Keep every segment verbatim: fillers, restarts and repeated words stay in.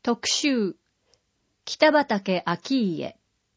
特集、北畠顕家。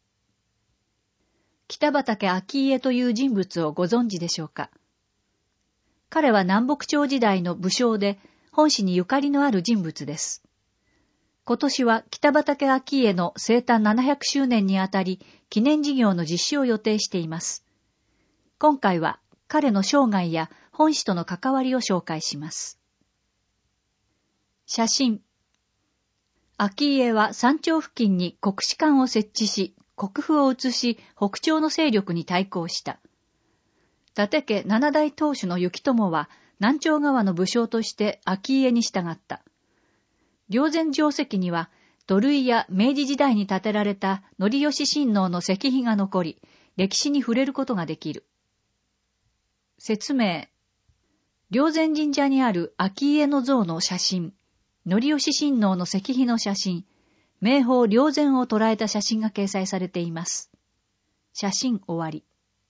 北畠顕家という人物をご存知でしょうか。彼は南北朝時代の武将で、本市にゆかりのある人物です。今年は北畠顕家の生誕ななひゃくしゅうねんにあたり、記念事業の実施を予定しています。今回は彼の生涯や本市との関わりを紹介します。写真。顕家は山頂付近に国士館を設置し、国府を移し、北朝の勢力に対抗した。伊達家七代当主の頼朝は、南朝側の武将として顕家に従った。霊山城跡には、土塁や明治時代に建てられた則吉親王の石碑が残り、歴史に触れることができる。説明。霊山神社にある顕家の像の写真、則吉親王の石碑の写真、名宝霊山を捉えた写真が掲載されています。写真終わり。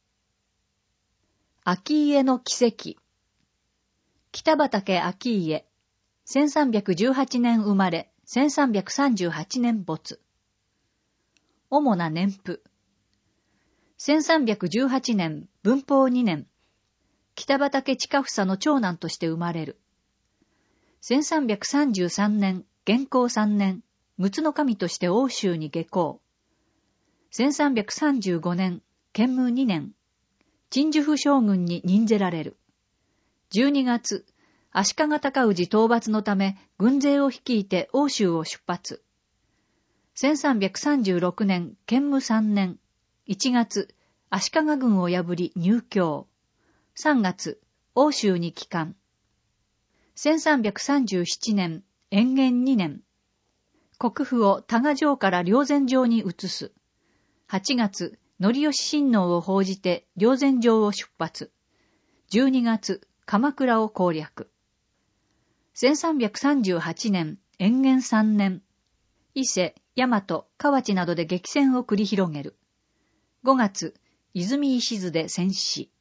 顕家の奇跡。北畠顕家、せんさんびゃくじゅうはちねん生まれ、せんさんびゃくさんじゅうはちねん没。主な年譜。せんさんびゃくじゅうはちねん、文法にねん、北畠親房の長男として生まれる。せんさんびゃくさんじゅうさんねん、元弘さんねん、陸奥の神として欧州に下校。せんさんびゃくさんじゅうごねん、建武にねん、鎮守府将軍に任ぜられる。じゅうにがつ、足利尊氏討伐のため軍勢を率いて欧州を出発。せんさんびゃくさんじゅうろくねん、建武さんねん、いちがつ、足利軍を破り入京。さんがつ、欧州に帰還。せんさんびゃくさんじゅうななねん、延元にねん、国府を多賀城から霊山城に移す。はちがつ、則吉親王を奉じて霊山城を出発。じゅうにがつ、鎌倉を攻略。せんさんびゃくさんじゅうはちねん、延元さんねん、伊勢、大和、河内などで激戦を繰り広げる。ごがつ、泉石津で戦死。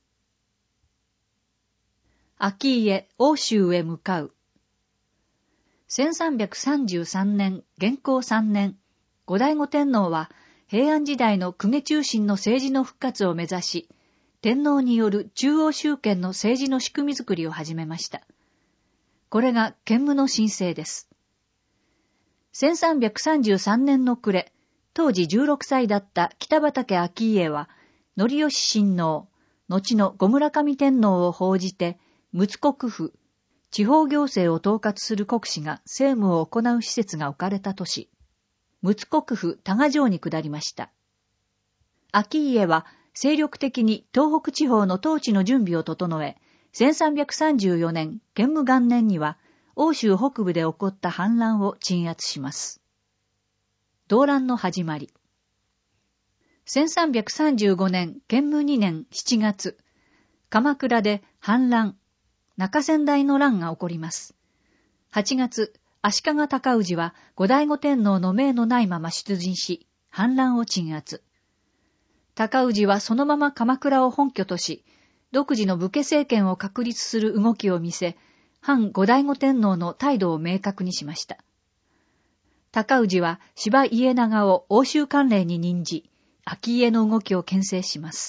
顕家、欧州へ向かう。せんさんびゃくさんじゅうさんねん、元弘さんねん、後醍醐天皇は平安時代の公家中心の政治の復活を目指し、天皇による中央集権の政治の仕組み作りを始めました。これが建武の新政です。せんさんびゃくさんじゅうさんねんの暮れ、当時じゅうろくさいだった北畠顕家は、則吉親王、後の後村上天皇を奉じて、陸奥国府、地方行政を統括する国司が政務を行う施設が置かれた年、陸奥国府多賀城に下りました。顕家は精力的に東北地方の統治の準備を整え、せんさんびゃくさんじゅうよねん、建武元年には、欧州北部で起こった反乱を鎮圧します。動乱の始まり。せんさんびゃくさんじゅうごねん、建武にねんしちがつ、鎌倉で反乱、中仙台の乱が起こります。はちがつ、足利尊氏は後醍醐天皇の命のないまま出陣し、反乱を鎮圧。尊氏はそのまま鎌倉を本拠とし、独自の武家政権を確立する動きを見せ、反後醍醐天皇の態度を明確にしました。尊氏は柴家長を欧州管領に任じ、顕家の動きを牽制します。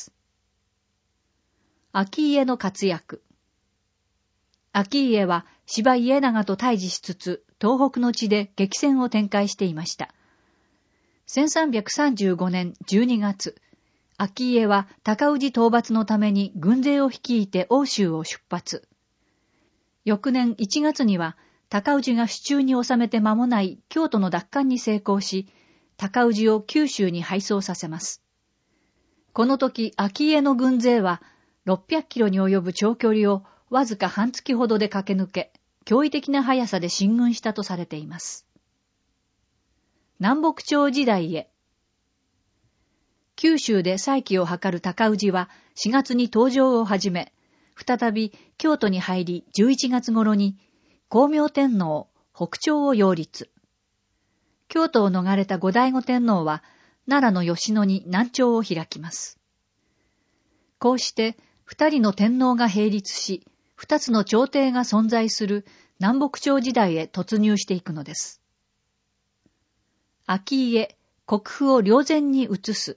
顕家の活躍。顕家は柴家長と対峙しつつ、東北の地で激戦を展開していました。せんさんびゃくさんじゅうごねんじゅうにがつ、顕家は尊氏討伐のために軍勢を率いて欧州を出発。翌年いちがつには、尊氏が手中に収めて間もない京都の奪還に成功し、尊氏を九州に敗走させます。この時、顕家の軍勢は、ろっぴゃくキロに及ぶ長距離をわずか半月ほどで駆け抜け、驚異的な速さで進軍したとされています。南北朝時代へ。九州で再起を図る尊氏はしがつに登城を始め、再び京都に入りじゅういちがつ頃に光明天皇、北朝を擁立。京都を逃れた後醍醐天皇は奈良の吉野に南朝を開きます。こうして二人の天皇が並立し、二つの朝廷が存在する南北朝時代へ突入していくのです。 顕家、国府を霊前に移す。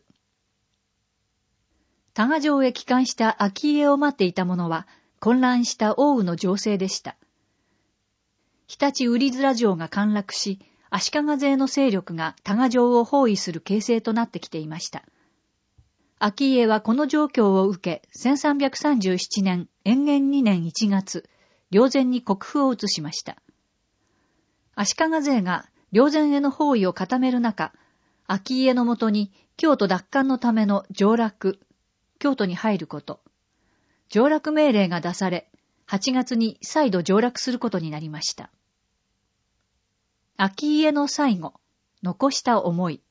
多賀城へ帰還した顕家を待っていた者は、混乱した奥羽の情勢でした。常陸瓜連城が陥落し、足利勢の勢力が多賀城を包囲する形勢となってきていました。顕家はこの状況を受け、せんさんびゃくさんじゅうななねん延元にねんいちがつ、霊前に国府を移しました。足利勢が霊前への包囲を固める中、顕家のもとに京都奪還のための上洛、京都に入ること、上洛命令が出され、はちがつに再度上洛することになりました。顕家の最後、残した思い。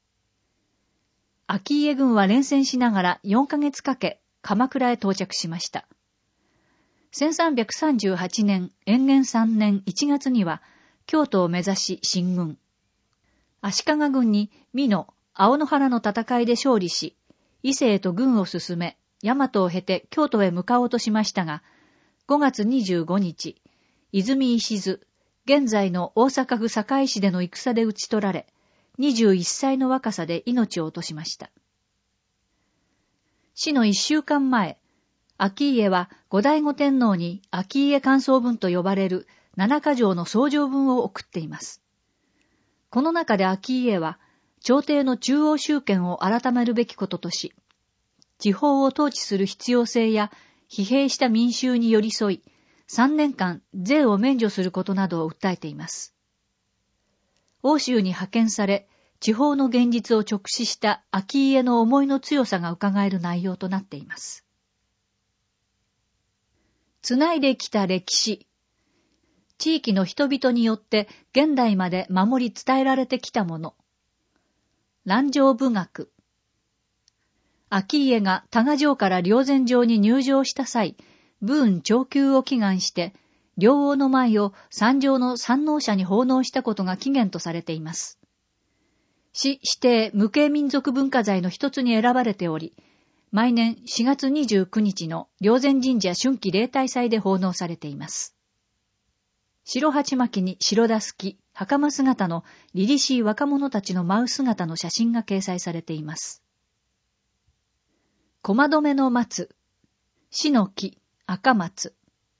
顕家軍は連戦しながらよんかげつかけ、鎌倉へ到着しました。せんさんびゃくさんじゅうはちねん延元さんねんいちがつには、京都を目指し進軍。足利軍に美濃、青野原の戦いで勝利し、伊勢へと軍を進め、大和を経て京都へ向かおうとしましたが、ごがつにじゅうごにち、泉石津、現在の大阪府堺市での戦で討ち取られ、にじゅういっさいの若さで命を落としました。死の一週間前、顕家は後醍醐天皇に顕家感想文と呼ばれる七か条の奏上文を送っています。この中で顕家は、朝廷の中央集権を改めるべきこととし、地方を統治する必要性や疲弊した民衆に寄り添い、さんねんかん税を免除することなどを訴えています。欧州に派遣され、地方の現実を直視した顕家の思いの強さが伺える内容となっています。つないできた歴史。地域の人々によって現代まで守り伝えられてきたもの。蘭城武学。顕家が多賀城から霊前城に入城した際、武運長久を祈願して、両王の舞を山上の山王社に奉納したことが起源とされています。市指定無形民族文化財の一つに選ばれており、毎年しがつにじゅうくにちの霊前神社春季例大祭で奉納されています。白鉢巻きに白だすき、袴姿の凛々しい若者たちの舞う姿の写真が掲載されています。駒止めの松、死の木、赤松。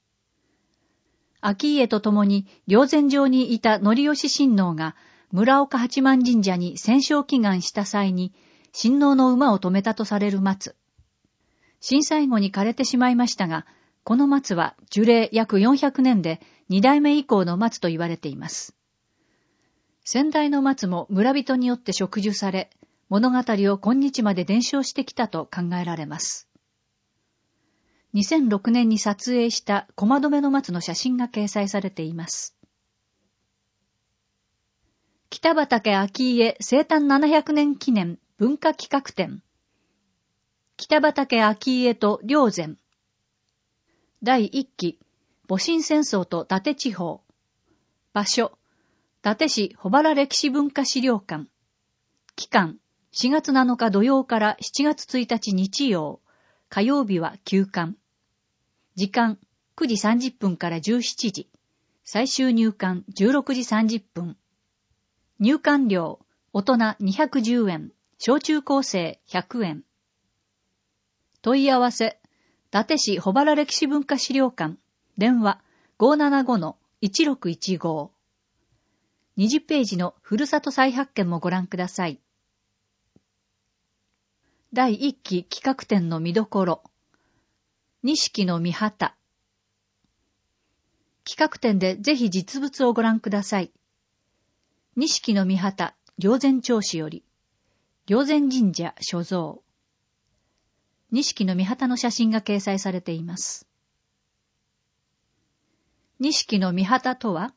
顕家と共に霊前城にいた則吉親王が村岡八幡神社に戦勝祈願した際に親王の馬を止めたとされる松。震災後に枯れてしまいましたが、この松は樹齢約よんひゃくねんで二代目以降の松と言われています。先代の松も村人によって植樹され、物語を今日まで伝承してきたと考えられます。にせんろくねんに撮影した駒止めの松の写真が掲載されています。北畠顕家生誕ななひゃくねん記念文化企画展。北畠顕家と霊前。だいいっき、戊辰戦争と伊達地方。場所、伊達市保原歴史文化資料館。期間、しがつなのか土曜からしちがつついたち日曜。火曜日は休館。時間、くじさんじゅっぷんからじゅうしちじ。最終入館じゅうろくじさんじゅっぷん。入館料、大人にひゃくじゅうえん、小中高生ひゃくえん。問い合わせ、伊達市保原歴史文化資料館、電話 ごーななごのいちろくいちご。にじゅっページのふるさと再発見もご覧ください。だいいっき企画展の見どころ。錦の御旗。企画展でぜひ実物をご覧ください。錦の御旗、霊前町史より、霊前神社所蔵。錦の御旗の写真が掲載されています。錦の御旗とは、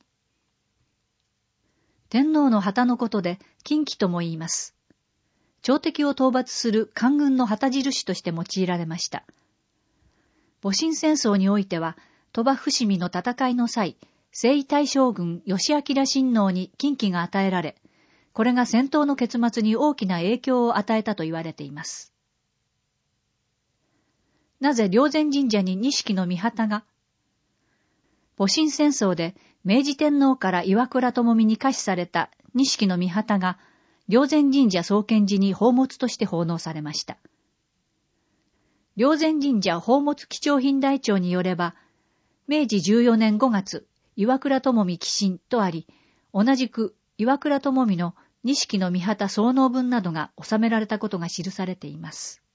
天皇の旗のことで、禁忌とも言います。朝敵を討伐する官軍の旗印として用いられました。戊辰戦争においては、鳥羽伏見の戦いの際、征夷大将軍義昭親王に禁忌が与えられ、これが戦闘の結末に大きな影響を与えたと言われています。なぜ霊前神社に錦の御旗が？戊辰戦争で明治天皇から岩倉具視に下賜された錦の御旗が霊山神社創建時に宝物として奉納されました。霊山神社宝物貴重品台帳によれば、明治じゅうよねんごがつ、岩倉智美寄進とあり、同じく岩倉智美の錦の御旗奏能文などが収められたことが記されています。